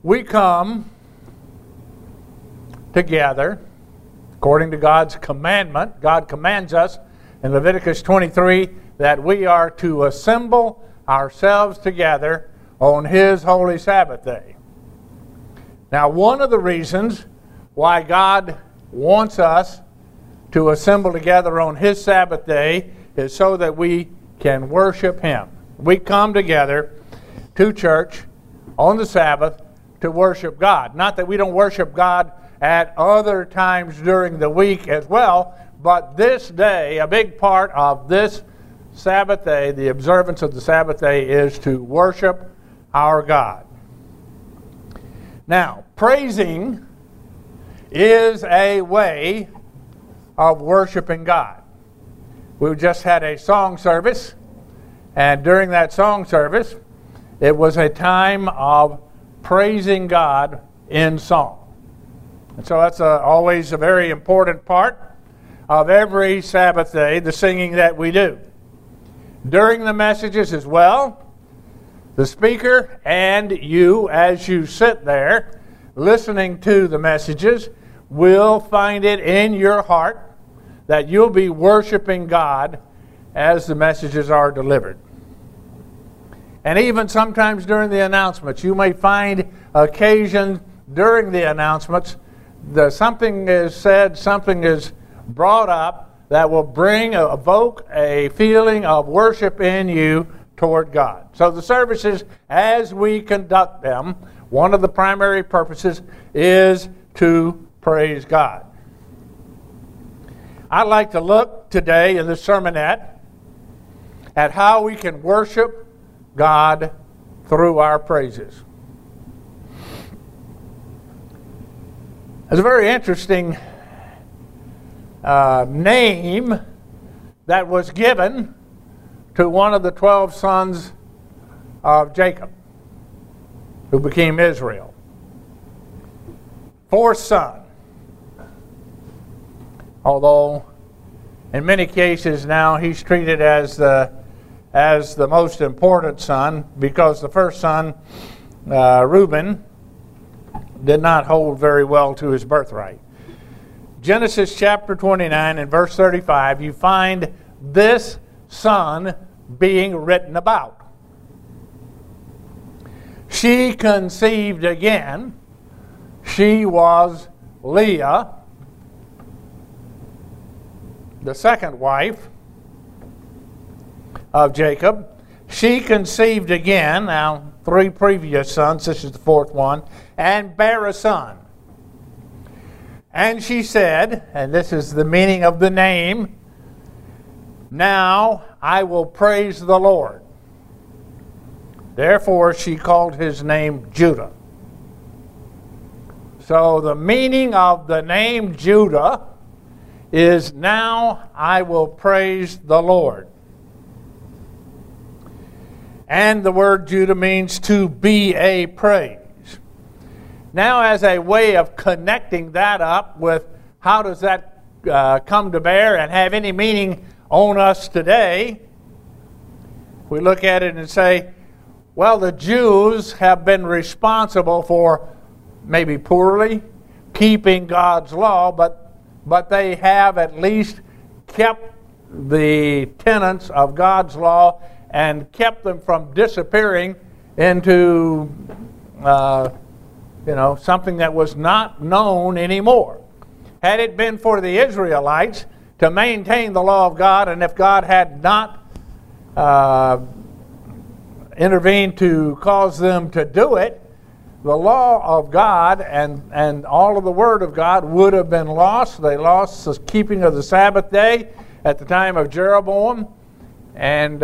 we come together according to God's commandment. God commands us in Leviticus 23 that we are to assemble ourselves together on His holy Sabbath day. Now, one of the reasons why God wants us to assemble together on His Sabbath day is so that we can worship Him. We come together to church on the Sabbath to worship God. Not that we don't worship God at other times during the week as well, but this day, a big part of this Sabbath day, the observance of the Sabbath day, is to worship our God. Now, praising is a way of worshiping God. We just had a song service, and during that song service, it was a time of praising God in song. And so that's always a very important part of every Sabbath day, the singing that we do. During the messages as well, the speaker and you, as you sit there listening to the messages, will find it in your heart that you'll be worshiping God as the messages are delivered. And even sometimes during the announcements, you may find occasion during the announcements that something is said, something is brought up that will evoke a feeling of worship in you toward God. So the services, as we conduct them, one of the primary purposes is to praise God. I'd like to look today in this sermonette at how we can worship God through our praises. There's a very interesting name that was given to one of the 12 sons of Jacob, who became Israel. Fourth son. Although in many cases now he's treated as the most important son, because the first son, Reuben, did not hold very well to his birthright. Genesis chapter 29 and verse 35, you find this son being written about. She conceived again. She was Leah, the second wife of Jacob. She conceived again, now 3 previous sons, this is the 4th one, and bare a son. And she said, and this is the meaning of the name, now I will praise the Lord. Therefore she called his name Judah. So the meaning of the name Judah is now I will praise the Lord. And the word Judah means to be a praise. Now, as a way of connecting that up with how does that come to bear and have any meaning on us today, we look at it and say, well, the Jews have been responsible for maybe poorly keeping God's law, but they have at least kept the tenets of God's law and kept them from disappearing into something that was not known anymore. Had it been for the Israelites to maintain the law of God, and if God had not intervened to cause them to do it, the law of God and all of the Word of God would have been lost. They lost the keeping of the Sabbath day at the time of Jeroboam, and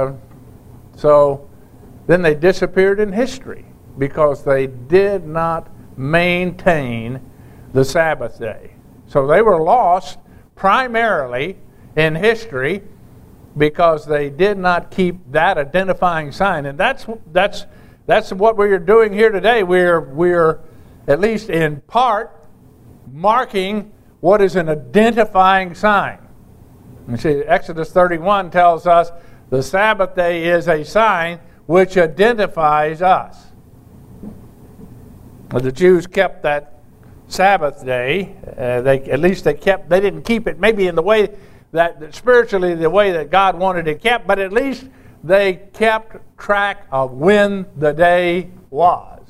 so then they disappeared in history because they did not maintain the Sabbath day. So they were lost primarily in history because they did not keep that identifying sign. And that's what we're doing here today. We're at least in part marking what is an identifying sign. You see, Exodus 31 tells us the Sabbath day is a sign which identifies us. the Jews kept that Sabbath day. They didn't keep it maybe in the way that spiritually the way that God wanted it kept, but at least they kept track of when the day was.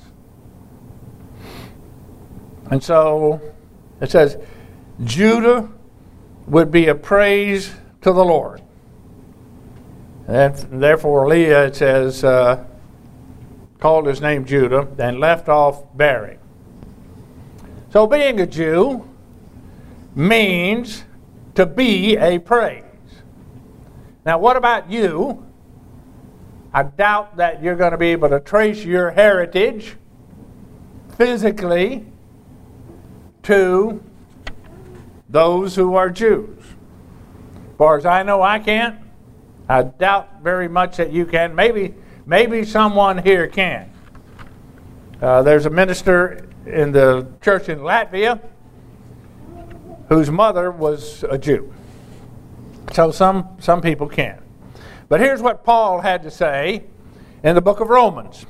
And so it says, Judah would be a praise to the Lord. And therefore Leah, it says, called his name Judah and left off bearing. So being a Jew means to be a praise. Now what about you? I doubt that you're going to be able to trace your heritage physically to those who are Jews. As far as I know, I can't. I doubt very much that you can. Maybe someone here can. There's a minister in the church in Latvia whose mother was a Jew. So some people can. But here's what Paul had to say in the book of Romans.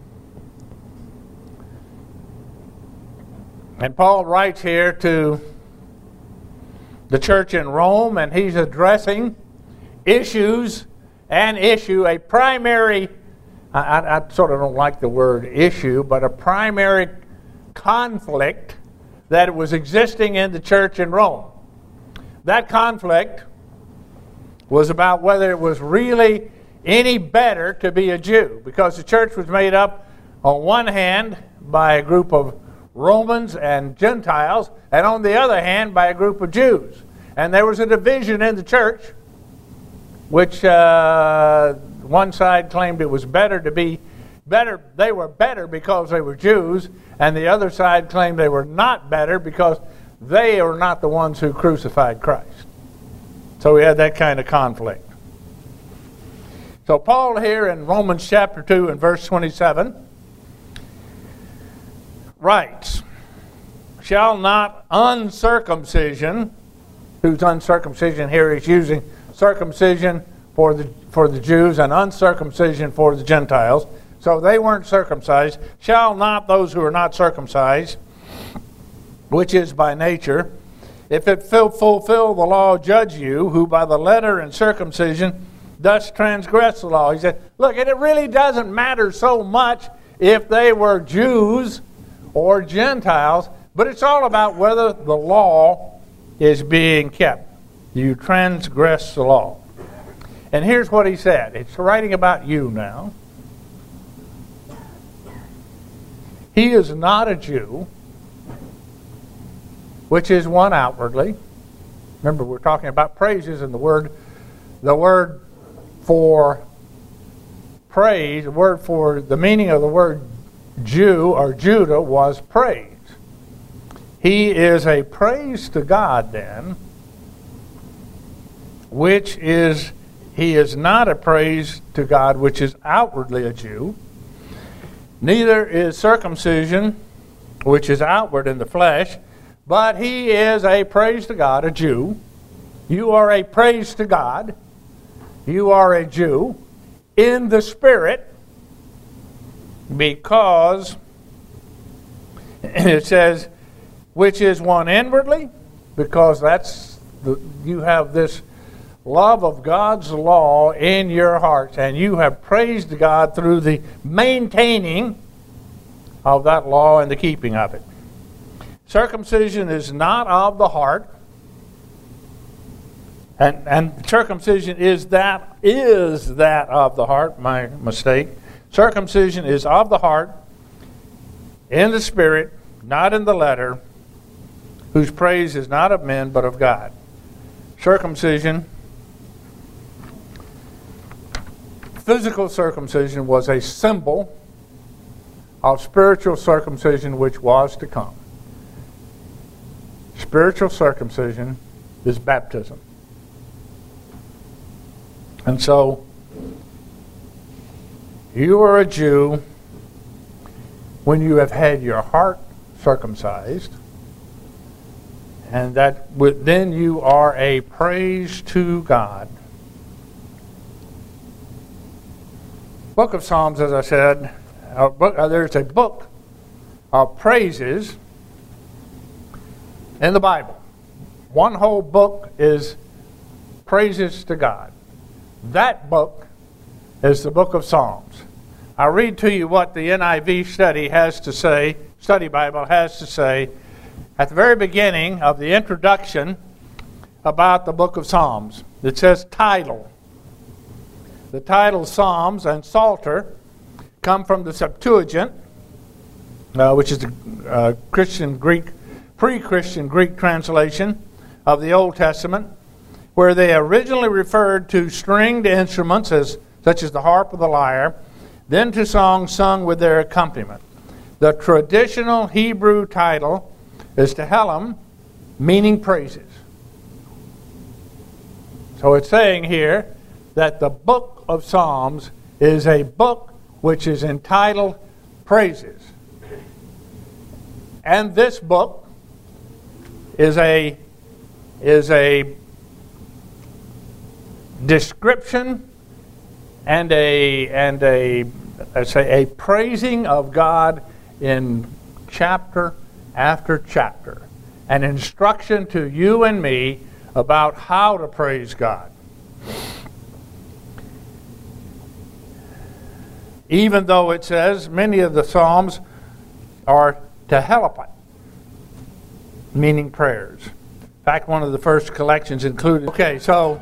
And Paul writes here to the church in Rome, and he's addressing a primary, I sort of don't like the word issue, but a primary conflict that was existing in the church in Rome. That conflict was about whether it was really any better to be a Jew, because the church was made up on one hand by a group of Romans and Gentiles, and on the other hand by a group of Jews. And there was a division in the church, which one side claimed it was better to be better. They were better because they were Jews, and the other side claimed they were not better because they were not the ones who crucified Christ. So we had that kind of conflict. So Paul here in Romans chapter 2 and verse 27 writes, shall not uncircumcision, whose uncircumcision here is using circumcision for the Jews and uncircumcision for the Gentiles, so they weren't circumcised, shall not those who are not circumcised, which is by nature, if it fulfill the law, judge you, who by the letter and circumcision thus transgress the law. He said, look, it really doesn't matter so much if they were Jews or Gentiles, but it's all about whether the law is being kept. You transgress the law. And here's what he said. It's writing about you now. He is not a Jew, which is one outwardly. Remember, we're talking about praises, and the word for praise, the word for the meaning of the word Jew or Judah was praise. He is a praise to God then, he is not a praise to God which is outwardly a Jew. Neither is circumcision, which is outward in the flesh, but he is a praise to God, a Jew. You are a praise to God. You are a Jew in the Spirit, because it says, which is one inwardly, because you have this love of God's law in your hearts, and you have praised God through the maintaining of that law and the keeping of it. Circumcision is not of the heart, and circumcision is that of the heart, my mistake. Circumcision is of the heart, in the Spirit, not in the letter, whose praise is not of men, but of God. Circumcision, physical circumcision, was a symbol of spiritual circumcision which was to come. Spiritual circumcision is baptism. And so, you are a Jew when you have had your heart circumcised, and then you are a praise to God. Book of Psalms, as I said, there's a book of praises in the Bible. One whole book is praises to God. That book is the book of Psalms. I'll read to you what the NIV Study Bible has to say at the very beginning of the introduction about the book of Psalms. It says title. The title Psalms and Psalter come from the Septuagint, which is the pre-Christian Greek translation of the Old Testament, where they originally referred to stringed instruments such as the harp or the lyre, then to songs sung with their accompaniment. The traditional Hebrew title is Tehillim, meaning praises. So it's saying here that the book of Psalms is a book which is entitled Praises. And this book is a description and a praising of God in chapter after chapter. An instruction to you and me about how to praise God. Even though it says many of the Psalms are Tehillim, meaning prayers. In fact, one of the first collections included. Okay, so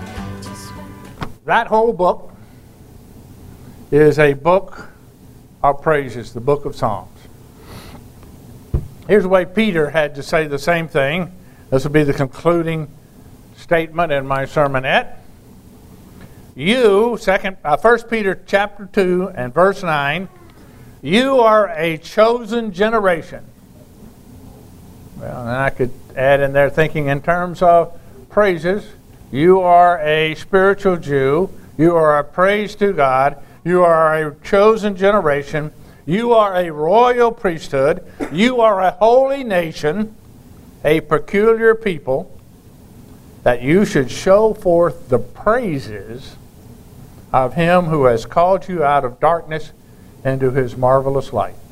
that whole book is a book of praises, the book of Psalms. Here's the way Peter had to say the same thing. This will be the concluding statement in my sermonette. You, 1 Peter chapter 2 and verse 9, you are a chosen generation. Well, and I could add in there thinking in terms of praises. You are a spiritual Jew. You are a praise to God. You are a chosen generation. You are a royal priesthood. You are a holy nation, a peculiar people, that you should show forth the praises of him who has called you out of darkness into his marvelous light.